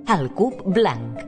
El Cub Blanc.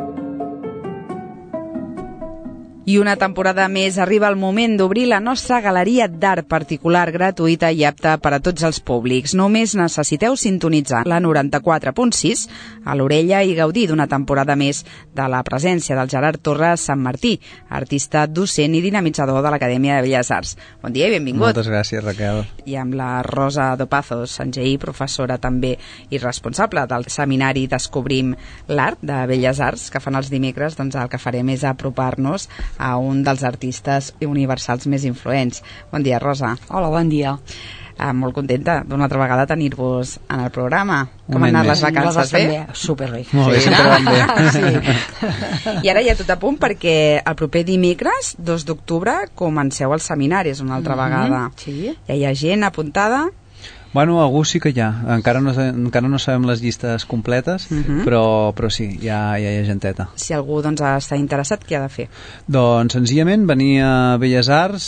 I una temporada més arriba el moment d'obrir la nostra galeria d'art particular, gratuïta i apta per a tots els públics. Només necessiteu sintonitzar la 94.6 a l'orella i gaudir d'una temporada més de la presència del Gerard Torres Sant Martí, artista docent i dinamitzador de l'Acadèmia de Belles Arts. Bon dia i benvingut. Moltes gràcies, Raquel. I amb la Rosa Dopazos Sanjei, professora també i responsable del seminari Descobrim l'Art de Belles Arts, que fan els dimecres, doncs el que farem és apropar-nos a un dels artistes universals més influents. Bon dia, Rosa. Hola, bon dia. Molt contenta d'una altra vegada tenir-vos en el programa. Com han anat les vacances? Bé? Superbé. Molt bé, sempre van bé. Sí. I ara ja tot a punt perquè el proper dimecres, 2 d'octubre, comenceu els seminaris una altra vegada. Sí. Ja hi ha gent apuntada? Bueno, algú sí que hi ha. Encara no sabem les llistes completes, però sí, ja hi ha genteta. Si algú doncs, està interessat, què ha de fer? Doncs senzillament venir a Belles Arts,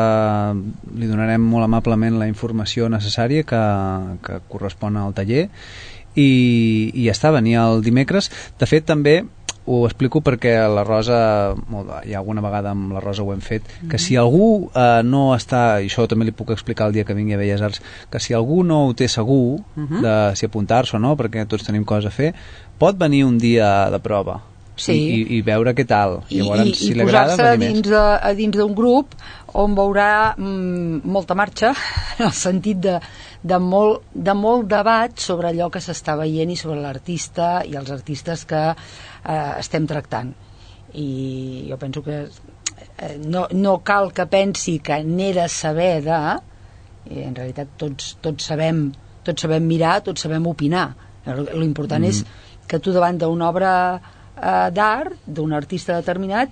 li donarem molt amablement la informació necessària que correspon al taller i ja està, venir el dimecres. De fet, també ho explico perquè la Rosa, ja alguna vegada amb la Rosa ho hem fet, que si algú no està, i això també li puc explicar el dia que vingui a Belles Arts, que si algú no ho té segur de si apuntar-se o no, perquè tots tenim coses a fer, pot venir un dia de prova. Sí. I veure què tal. Llavors, si li agrada, posar-se dins d'un grup on veurà molta marxa, en el sentit de molt debat sobre allò que s'està veient i sobre l'artista i els artistes que estem tractant. I jo penso que no cal que pensi que n'he de saber en realitat tots sabem mirar, tots sabem opinar. L'important és que tu davant d'una obra d'art, d'un artista determinat,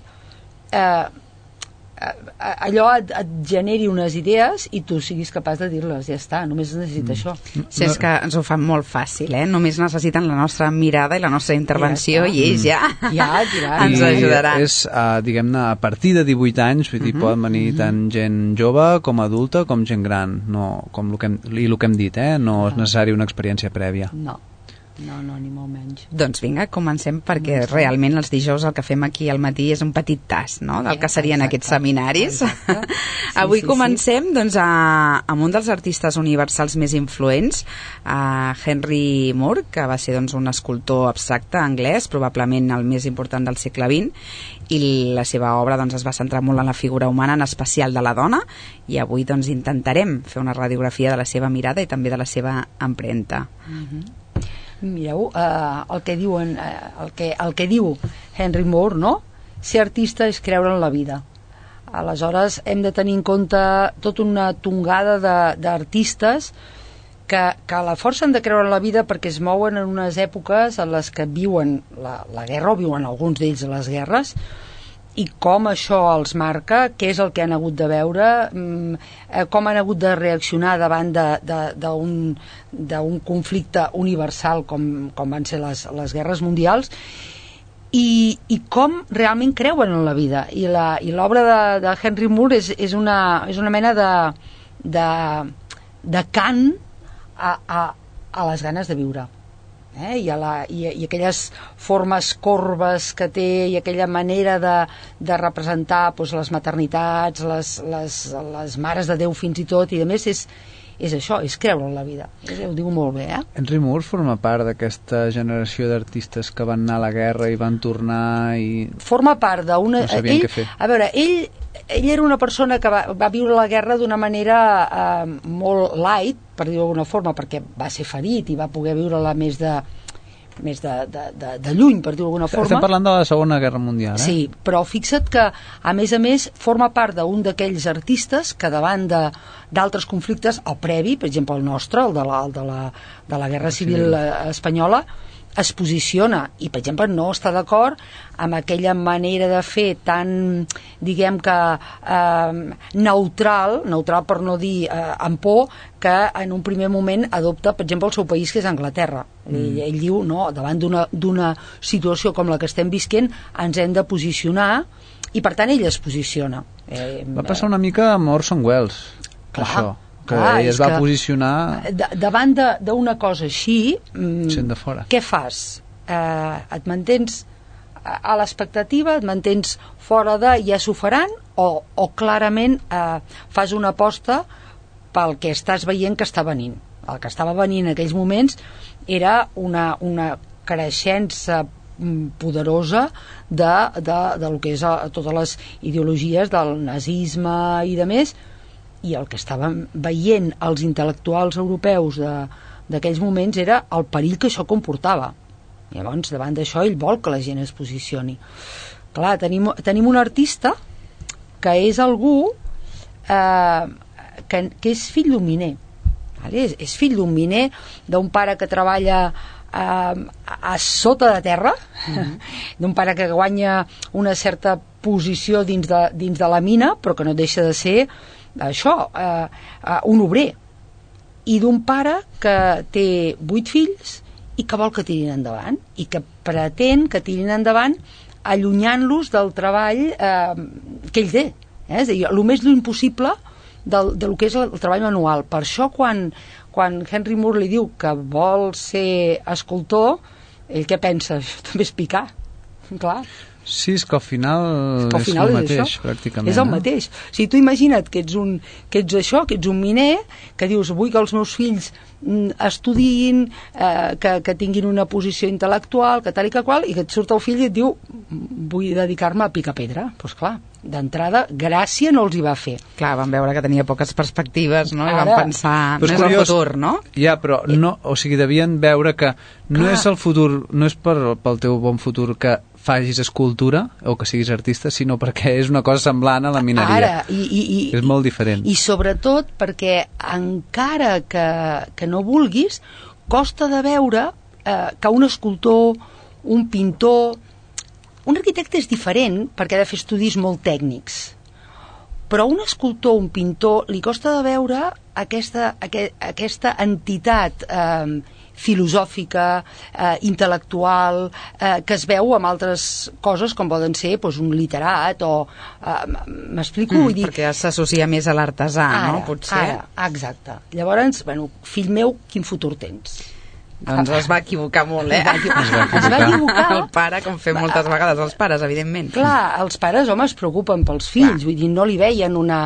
allò et generi unes idees i tu siguis capaç de dir-les, ja està, només necessita això. Sí, és que ens ho fan molt fàcil, només necessiten la nostra mirada i la nostra intervenció i ells ja ens ajudaran. És, diguem-ne, a partir de 18 anys, vull dir, poden venir tant gent jove com adulta com gent gran, com el que hem dit, no és necessari una experiència prèvia. No, ni molt menys. Doncs vinga, comencem, perquè realment els dijous el que fem aquí al matí és un petit tast, no?, del que serien aquests seminaris. Avui comencem doncs, amb un dels artistes universals més influents, Henry Moore, que va ser doncs, un escultor abstracte anglès, probablement el més important del segle XX, i la seva obra doncs, es va centrar molt en la figura humana, en especial de la dona, i avui doncs, intentarem fer una radiografia de la seva mirada i també de la seva empremta. Mireu, el que diu Henry Moore, no? Ser artista és creure en la vida. Aleshores hem de tenir en compte tota una tongada d'artistes que a la força han de creure en la vida perquè es mouen en unes èpoques en les que viuen la guerra, o viuen alguns d'ells a les guerres, i com això els marca, què és el que han hagut de veure, com han hagut de reaccionar davant d'un conflicte universal com van ser les guerres mundials, i com realment creuen en la vida. I l'obra de Henry Moore és una mena de cant a les ganes de viure. I aquelles formes corbes que té i aquella manera de representar les maternitats, les mares de Déu fins i tot, i a més és això, és creure en la vida. Ho diu molt bé, Henry Moore forma part d'aquesta generació d'artistes que van anar a la guerra i van tornar i... Forma part d'una... No sabien què fer. A veure, ell era una persona que va viure la guerra d'una manera molt light, per dir-ho d'alguna forma, perquè va ser ferit i va poder viure-la més de lluny, per dir-ho d'alguna forma. Estem parlant de la Segona Guerra Mundial, Sí, però fixa't que, a més, forma part d'un d'aquells artistes que davant d'altres conflictes, el previ, per exemple el nostre, el de la Guerra Civil Espanyola, es posiciona i, per exemple, no està d'acord amb aquella manera de fer tan, diguem que neutral per no dir amb por, que en un primer moment adopta, per exemple, el seu país, que és Anglaterra. Ell diu, no, davant d'una situació com la que estem visquent ens hem de posicionar, i per tant ell es posiciona. Va passar una mica amb Orson Welles, això. Que ell es va posicionar davant d'una cosa així, sent de fora. Què fas? et mantens a l'expectativa, et mantens fora de ja s'ho faran, o clarament fas una aposta pel que estàs veient que està venint. El que estava venint en aquells moments era una creixença poderosa de lo que és totes les ideologies del nazisme i de més, i el que estaven veient els intel·lectuals europeus d'aquells moments era el perill que això comportava. Llavors, davant d'això, ell vol que la gent es posicioni. Clar, tenim un artista que és algú que és fill d'un miner, vale? És fill d'un miner, d'un pare que treballa a sota de terra, d'un pare que guanya una certa posició dins de la mina, però que no deixa de ser això, un obrer, i d'un pare que té 8 fills i que vol que tirin endavant, i que pretén que tirin endavant allunyant-los del treball que ell té, és a dir, el més lluny possible del que és el treball manual. Per això quan Henry Moore li diu que vol ser escultor, ell què pensa? Això també és picar, clar. Sí, és que al final és el mateix, pràcticament. És el mateix. O sigui, tu imagina't que ets un miner, que dius, vull que els meus fills estudiïn, que tinguin una posició intel·lectual, que tal i que qual, i que et surt el fill i et diu, vull dedicar-me a picar pedra. Doncs clar, d'entrada, gràcia no els hi va fer. Clar, van veure que tenia poques perspectives, no? I van pensar, no és el futur, no? Ja, però no, o sigui, devien veure que no és el futur, no és pel teu bon futur que facis escultura o que siguis artista, sinó perquè és una cosa semblant a la mineria. És molt diferent. I sobretot perquè encara que no vulguis, costa de veure que un escultor, un pintor, un arquitecte és diferent perquè ha de fer estudis molt tècnics, però un escultor, un pintor, li costa de veure aquesta entitat filosòfica, intel·lectual, que es veu amb altres coses com poden ser un literat o... m'explico? Vull dir... Perquè s'associa més a l'artesà, no? Potser. Exacte. Llavors, fill meu, quin futur tens? Doncs es va equivocar molt, Es va equivocar. El pare, com fem moltes vegades els pares, evidentment. Clar, els pares, home, es preocupen pels fills, vull dir, no li veien una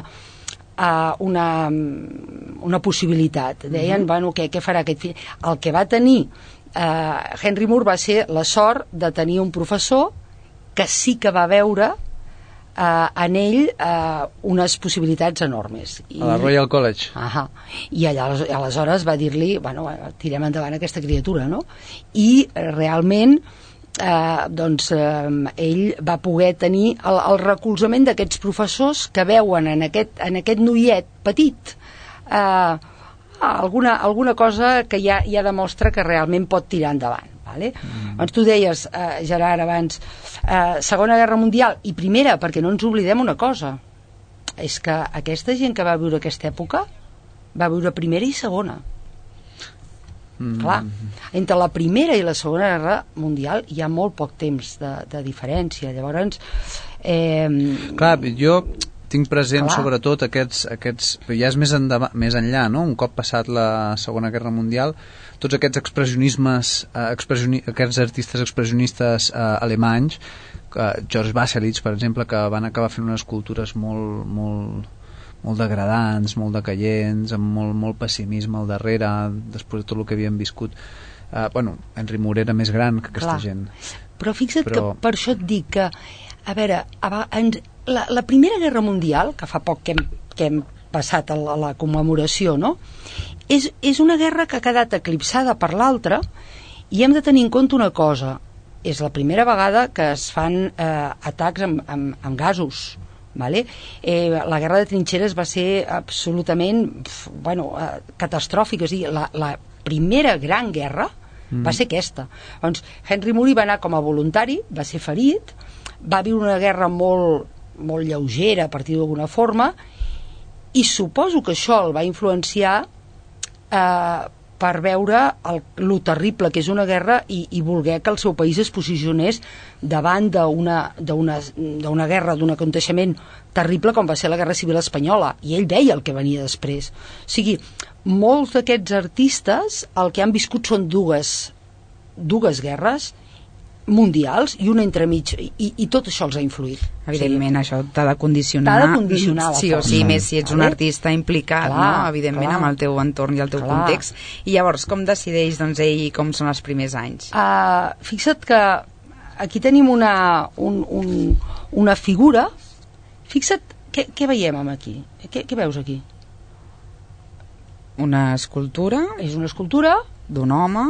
possibilitat. Deien, bueno, què farà aquest fill? El que va tenir Henry Moore va ser la sort de tenir un professor que sí que va veure en ell unes possibilitats enormes. A la Royal College. I aleshores va dir-li, bueno, tirem endavant aquesta criatura, no? I realment ell va poder tenir el recolzament d'aquests professors que veuen en aquest noiet petit alguna cosa que ja demostra que realment pot tirar endavant, vale? Doncs tu deies, Gerard, abans, Segona Guerra Mundial i Primera, perquè no ens oblidem una cosa, és que aquesta gent que va viure aquesta època va viure Primera i Segona. Clar, entre la Primera i la Segona Guerra Mundial hi ha molt poc temps de diferència. Llavors clar, jo tinc present sobretot aquests ja és més enllà, no? Un cop passat la Segona Guerra Mundial, tots aquests expressionismes, aquests artistes expressionistes alemanys, George Baselitz, per exemple, que van acabar fent unes escultures molt degradants, molt decaients, amb molt pessimisme al darrere, després de tot el que havien viscut. Henry Moore era més gran que aquesta gent. Però fixa't que per això et dic que, a veure, la Primera Guerra Mundial, que fa poc que hem passat a la commemoració, no? És una guerra que ha quedat eclipsada per l'altra, i hem de tenir en compte una cosa: és la primera vegada que es fan atacs amb gasos. Vale? La guerra de trinxeres va ser absolutament catastròfica. És a dir, la primera gran guerra va ser aquesta. Doncs Henry Moore va anar com a voluntari, va ser ferit, va viure una guerra molt lleugera, per dir-ho d'alguna forma, i suposo que això el va influenciar per veure lo terrible que és una guerra i voler que el seu país es posicionés davant d'una guerra, d'un aconteixement terrible com va ser la Guerra Civil Espanyola, i ell veia el que venia després. O sigui, molts d'aquests artistes el que han viscut són dues guerres, mundials i una entremig, i tot això els ha influït. Evidentment, això t'ha de condicionar. T'ha de condicionar la sí o sí, més si ets un artista implicat, clar, no? Evidentment, amb el teu entorn i el teu context. I llavors, com decideix, doncs, ell com són els primers anys? Fixa't que aquí tenim una figura. Fixa't, què veiem aquí? Què veus aquí? Una escultura? És una escultura d'un home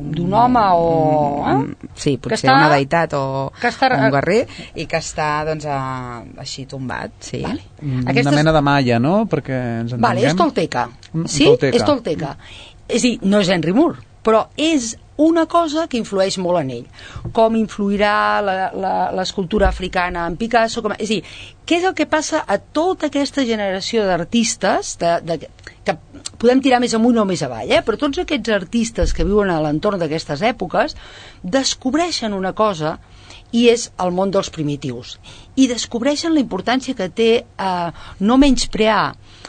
sí, potser una deïtat o un guerrer, i que està doncs així tombat, sí. Vale. Una mena de malla, no? Perquè ens entenguem. Vale, és tolteca. Sí, és tolteca. És a dir, no és Henry Moore, però és una cosa que influeix molt en ell. Com influirà l'escultura africana en Picasso, és a dir, què és el que passa a tota aquesta generació d'artistes que podem tirar més amunt o més avall, però tots aquests artistes que viuen a l'entorn d'aquestes èpoques descobreixen una cosa, i és el món dels primitius, i descobreixen la importància que té no menysprear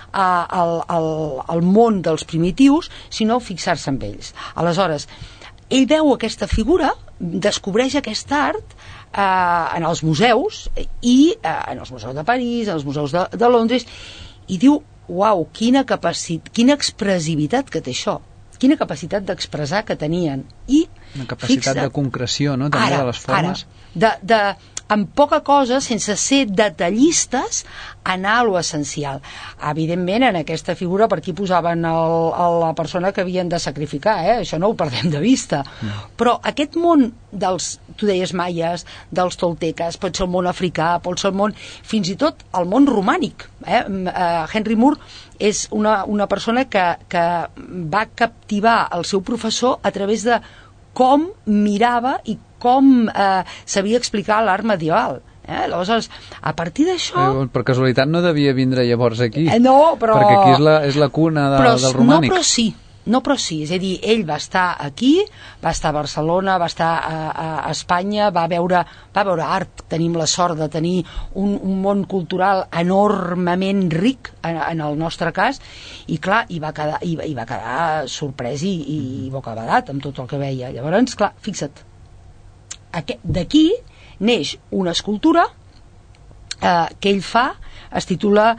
el món dels primitius, sinó fixar-se en ells. Aleshores, ell veu aquesta figura, descobreix aquest art en els museus, i en els museus de París, en els museus de Londres, i diu, uau, quina expressivitat que té això, quina capacitat d'expressar que tenien. I una capacitat de concreció, no? També de les formes. Amb poca cosa, sense ser detallistes, anar a lo essencial. Evidentment, en aquesta figura per aquí posaven la persona que havien de sacrificar, això no ho perdem de vista. No. Però aquest món dels, tu deies maies, dels tolteques, pot ser el món africà, pot ser el món, fins i tot el món romànic. Henry Moore és una persona que va captivar el seu professor a través de com mirava i com sabia explicar l'art medieval. Aleshores, a partir d'això... Per casualitat no devia vindre llavors aquí. No, però... Perquè aquí és la cuna del romànic. No, però sí, és a dir, ell va estar aquí, va estar a Barcelona, va estar a Espanya, va veure art, tenim la sort de tenir un món cultural enormement ric, en el nostre cas, i clar, i va quedar sorprès i bocabadat amb tot el que veia. Llavors, clar, fixa't, d'aquí neix una escultura que ell fa, es titula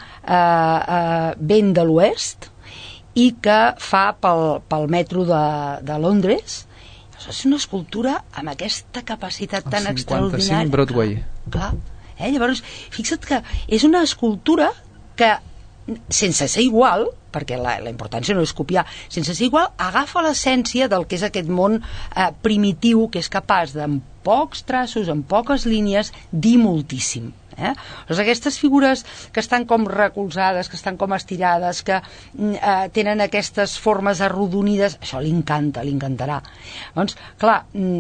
Vent de l'Oest, i que fa pel metro de Londres. És una escultura amb aquesta capacitat tan extraordinària. El 55 Broadway. Clar. Llavors, fixa't que és una escultura que, sense ser igual, perquè la importància no és copiar, sense ser igual, agafa l'essència del que és aquest món primitiu, que és capaç de, amb pocs traços, amb poques línies, dir moltíssim. Doncs aquestes figures que estan com recolzades, que estan com estirades, que tenen aquestes formes arrodonides, això li encantarà. Doncs, clar,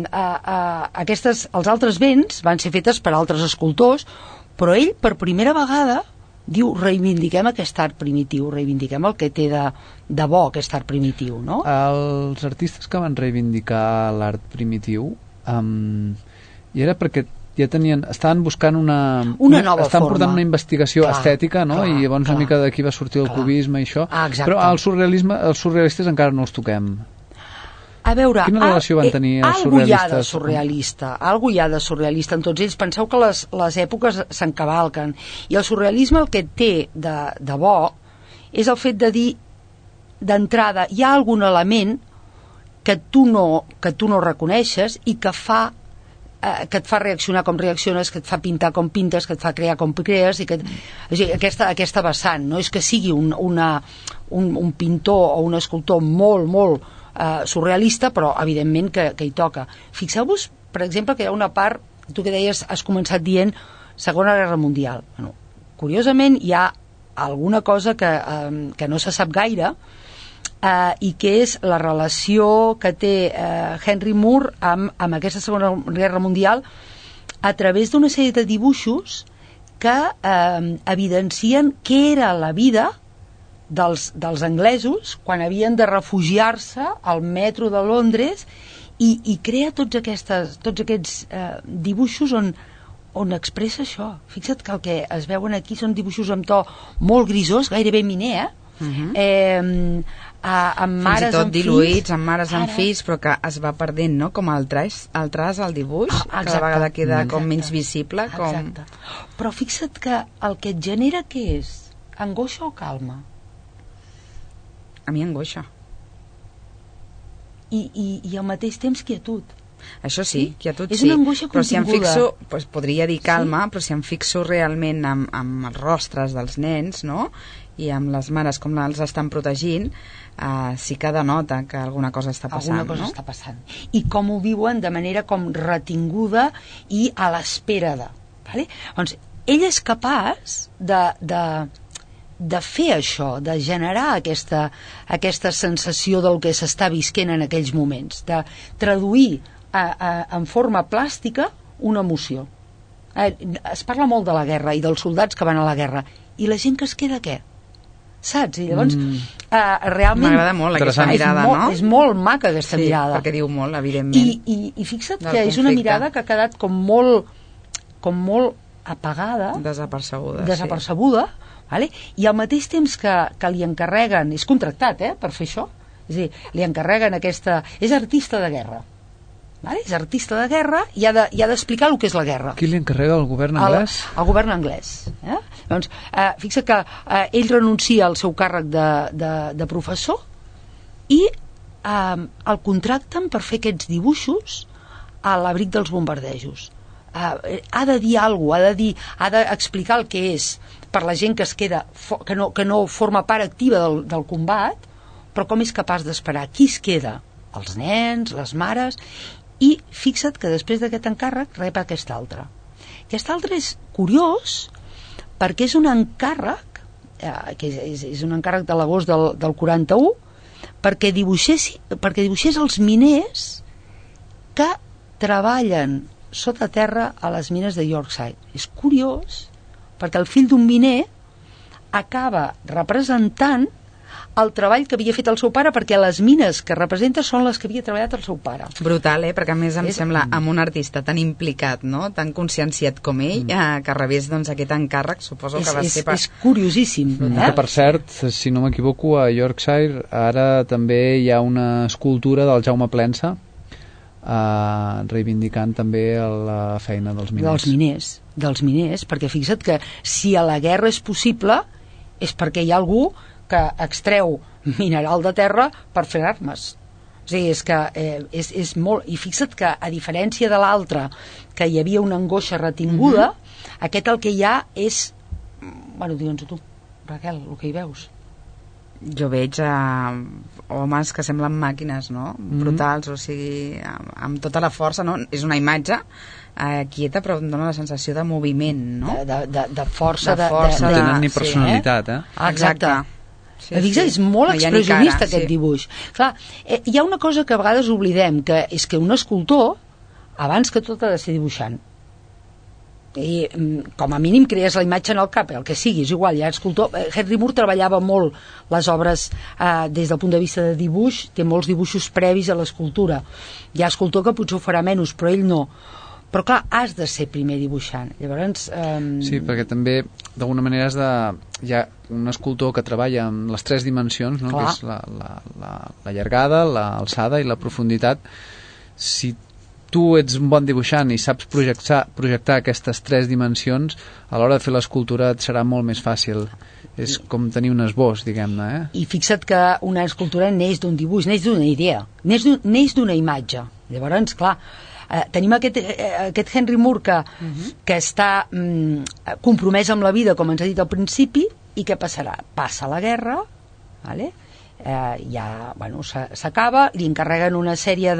els altres vents van ser fetes per altres escultors, però ell, per primera vegada, diu, reivindiquem aquest art primitiu, reivindiquem el que té de bo aquest art primitiu, no? Els artistes que van reivindicar l'art primitiu, i era perquè ja estaven buscant una nova forma. Portant una investigació estètica, no? I llavors una mica d'aquí va sortir el cubisme i això. Però els surrealistes encara no els toquem. A veure, quina relació van tenir els surrealistes? Algú hi ha de surrealista en tots ells. Penseu que les èpoques s'encavalquen, i el surrealisme el que té de bo és el fet de dir, d'entrada, hi ha algun element que tu no reconeixes i que et fa reaccionar com reacciones, que et fa pintar com pintes, que et fa crear com crees, i aquesta vessant, no és que sigui un pintor o un escultor molt, molt surrealista, però evidentment que hi toca. Fixeu-vos, per exemple, que hi ha una part, tu que deies, has començat dient Segona Guerra Mundial. Bueno, curiosament hi ha alguna cosa que no se sap gaire, i que és la relació que té Henry Moore amb aquesta Segona Guerra Mundial a través d'una sèrie de dibuixos que evidencien què era la vida dels anglesos quan havien de refugiar-se al metro de Londres, i crea tots aquests dibuixos on expressa això. Fixa't que el que es veuen aquí són dibuixos amb to molt grisós, gairebé miner, amb mares, fins i tot amb diluïts, fills. amb mares, amb fills, però que es va perdent, no? Com el traç al dibuix, que a vegada queda com menys visible. Exacte. Però fixa't que el que et genera què és? Angoixa o calma? A mi angoixa. I al mateix temps quietud. Això sí, quietud sí. És una angoixa però si em continguda. fixo, doncs podria dir calma, però si em fixo realment amb els rostres dels nens, no?, i amb les mares com els estan protegint, sí que denota que alguna cosa està passant. Alguna cosa està passant. I com ho viuen de manera com retinguda i a l'espera de... Vale? Doncs ell és capaç de fer això, de generar aquesta sensació del que s'està visquent en aquells moments, de traduir en forma plàstica una emoció. Es parla molt de la guerra i dels soldats que van a la guerra, i la gent que es queda què? Saps? I llavors realment m'agrada molt aquesta mirada, no? És molt maca aquesta mirada, perquè diu molt, evidentment, i fixa't que és una mirada que ha quedat com molt apagada, desapercebuda, vale? I al mateix temps que li encarreguen, és contractat per fer això, és a dir, li encarreguen és artista de guerra, vale? És artista de guerra i ha d'explicar el que és la guerra. Qui li encarrega, el govern anglès? El govern anglès. Doncs fixa't que ell renuncia al seu càrrec de professor i el contracten per fer aquests dibuixos a l'abric dels bombardejos. Ha de dir alguna cosa, ha d'explicar el que és per la gent que es queda, que no forma part activa del combat, però com és capaç d'esperar? Qui es queda? Els nens, les mares. I fixa't que després d'aquest encàrrec rep aquest altre. Aquest altre és curiós perquè és un encàrrec, que és un encàrrec de l'agost del 41, perquè dibuixés els miners que treballen sota terra a les mines de Yorkshire. És curiós perquè el fill d'un miner acaba representant el treball que havia fet el seu pare, perquè les mines que representa són les que havia treballat el seu pare. Brutal, perquè a més em sembla amb un artista tan implicat, no?, tan conscienciat com ell, que rebés doncs, aquest encàrrec, suposo que va ser... És curiosíssim. Que per cert, si no m'equivoco, a Yorkshire ara també hi ha una escultura del Jaume Plensa reivindicant també la feina dels miners. Dels miners, perquè fixa't que si a la guerra és possible és perquè hi ha algú que extreu mineral de terra per fer armes. O sigui, és que és molt... I fixa't que, a diferència de l'altre, que hi havia una angoixa retinguda, aquest el que hi ha és... Bueno, digue'ns-ho tu, Raquel, el que hi veus. Jo veig homes que semblen màquines, no? Brutals, o sigui, amb tota la força, no? És una imatge quieta, però em dona la sensació de moviment, no? De força. No tenen ni personalitat, Exacte. És molt expressionista aquest dibuix. Clar, hi ha una cosa que a vegades oblidem, que és que un escultor, abans que tot, ha de ser dibuixant. I com a mínim crees la imatge en el cap, el que sigui, és igual, ja escultor. Henry Moore treballava molt les obres des del punt de vista de dibuix, té molts dibuixos previs a l'escultura. Hi ha escultor que potser ho farà menys, però ell no. Però clar, has de ser primer dibuixant. Llavors... Sí, perquè també d'alguna manera hi ha un escultor que treballa amb les tres dimensions, no? Que és la llargada, l'alçada i la profunditat. Si tu ets un bon dibuixant i saps projectar aquestes tres dimensions, a l'hora de fer l'escultura et serà molt més fàcil. És com tenir un esbós, diguem-ne. I fixa't que una escultura neix d'un dibuix, neix d'una idea, neix d'una imatge. Llavors, clar, tenim aquest Henry Moore que està compromès amb la vida, com ens ha dit al principi, i què passarà? Passa la guerra, vale? S'acaba, li encarreguen una sèrie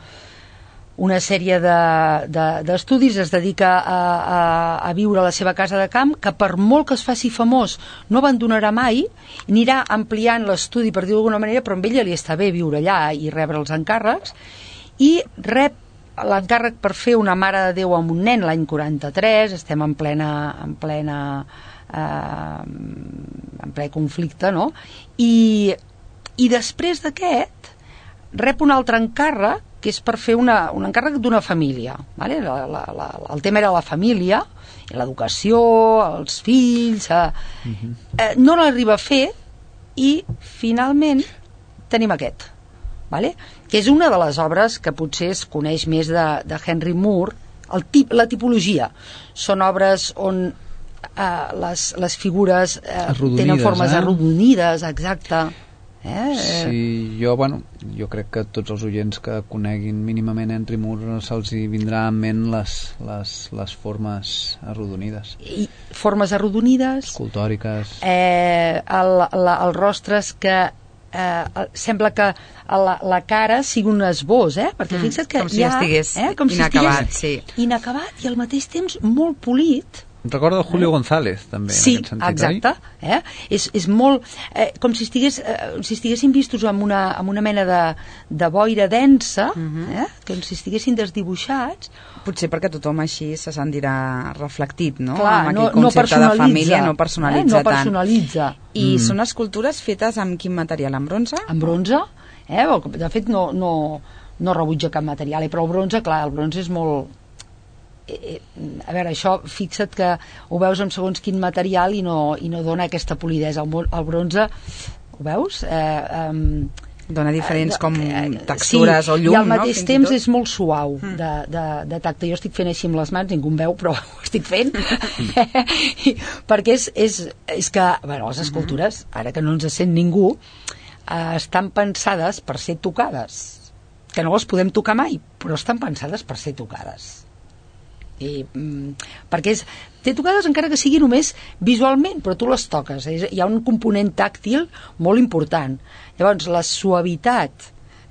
d'estudis, es dedica a viure a la seva casa de camp, que per molt que es faci famós no abandonarà mai, anirà ampliant l'estudi, per dir-ho d'alguna manera, però amb ella li està bé viure allà i rebre els encàrrecs, i rep l'encàrrec per fer Una mare de Déu amb un nen l'any 43, estem en ple conflicte, no? I després d'aquest rep un altre encàrrec, que és per fer un encàrrec d'una família, vale? El tema era la família, l'educació, els fills, no l'arriba a fer, i finalment tenim aquest, vale? Que és una de les obres que potser es coneix més de Henry Moore. La tipologia són obres on les figures tenen formes arrodonides, exacte. Sí, jo crec que tots els oients que coneguin mínimament Henry Moore se'ls hi vindrà en ment les formes arrodonides. I formes arrodonides, escultòriques, els rostres que sembla que la cara sigui un esbós, perquè fixa't que com si estigués inacabat i al mateix temps molt polit. Recorda el Julio González, també, sí, en aquest sentit, exacte, oi? És molt... com si estiguessin vistos amb una mena de boira densa, com si estiguessin desdibuixats. Potser perquè tothom així se sentirà reflectit, no? Clar, amb aquell concepte de família, no personalitza tant. No personalitza. I són escultures fetes amb quin material? Amb bronze? Amb bronze, de fet no rebutja cap material, però el bronze, clar, el bronze és molt... a veure, això, fixa't que ho veus amb segons quin material i no dona aquesta polidesa. El bronze, ho veus? Dona diferents com textures o llum, i al mateix temps és molt suau de tacte. Jo estic fent així amb les mans, ningú em veu, però ho estic fent perquè és que, bueno, les escultures, ara que no ens sent ningú, estan pensades per ser tocades, que no les podem tocar mai, però estan pensades per ser tocades. Perquè té tocades encara que sigui només visualment, però tu les toques, hi ha un component tàctil molt important. Llavors la suavitat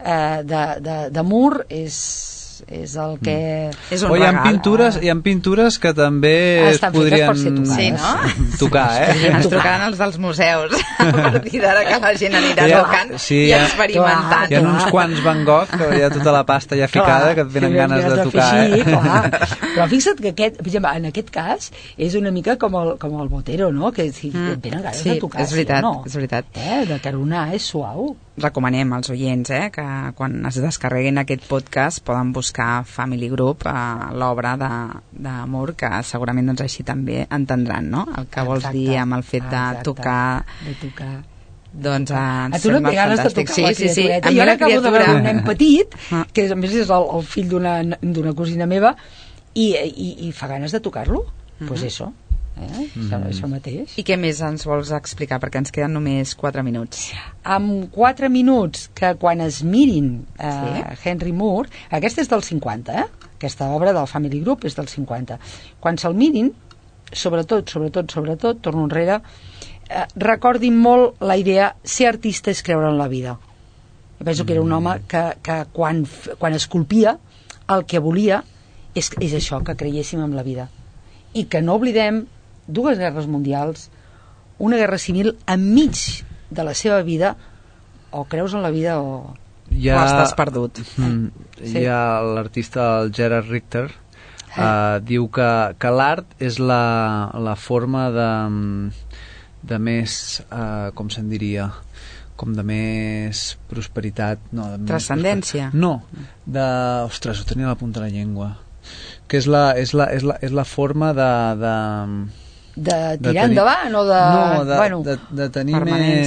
de Moore és el que... És un regal. Hi ha pintures que també es podrien tocar, Ens tocaran els dels museus a partir d'ara, que la gent anirà tocant i experimentant. Hi ha uns quants Van Gogh que hi ha tota la pasta ja ficada que et tenen ganes de tocar. Però fixa't que en aquest cas és una mica com el Botero, no? Que et tenen ganes de tocar. És veritat. De caronar, és suau. Recomanem als oients que quan es descarreguin aquest podcast poden buscar Family Group, l'obra de Moore, que segurament així també entendran, no? El que vols dir amb el fet de tocar. Doncs ens sembla fantàstic. Sí. Jo ara acabo de veure un nen petit, que a més és el fill d'una cosina meva, i fa ganes de tocar-lo. Doncs això. Això mateix. I què més ens vols explicar? Perquè ens queden només 4 minuts. Amb 4 minuts, que quan es mirin Henry Moore, aquesta és del 50, aquesta obra del Family Group és del 50. Quan se'l mirin, sobretot, torno enrere, recordin molt la idea ser artista és creure en la vida. Jo penso que era un home que quan esculpia el que volia és això, que creiéssim en la vida. I que no oblidem 2 guerres mundials, una guerra civil enmig de la seva vida, o creus en la vida o estàs perdut. Hi ha l'artista Gerhard Richter, diu que l'art és la forma de més, com se'n diria, com de més prosperitat, transcendència. Ostres, ho tenia a la punta de la llengua, que és la forma de tirar endavant o de tenir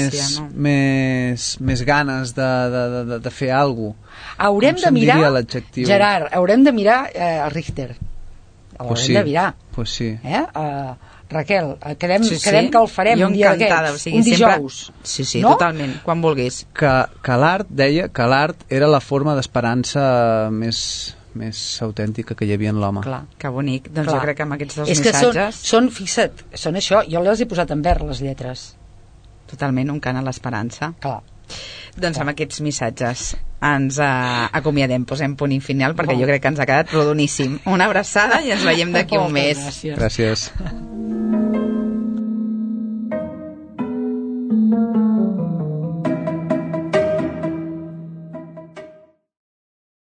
més ganes de fer alguna cosa. Haurem de mirar, Gerard, haurem de mirar Richter. Haurem de mirar. Pues sí. Raquel, quedem que el farem un dia d'aquests, un dijous. Sí, totalment, quan vulguis. Que l'art, deia, que l'art era la forma d'esperança més autèntica que hi havia en l'home. Clar, que bonic. Doncs jo crec que amb aquests 2 missatges... Fixa't, són això, jo les he posat en verd, les lletres. Totalment, un cant a l'esperança. Clar. Doncs amb aquests missatges ens acomiadem, posem punt i final, perquè jo crec que ens ha quedat rodoníssim. Una abraçada i ens veiem d'aquí un mes. Gràcies.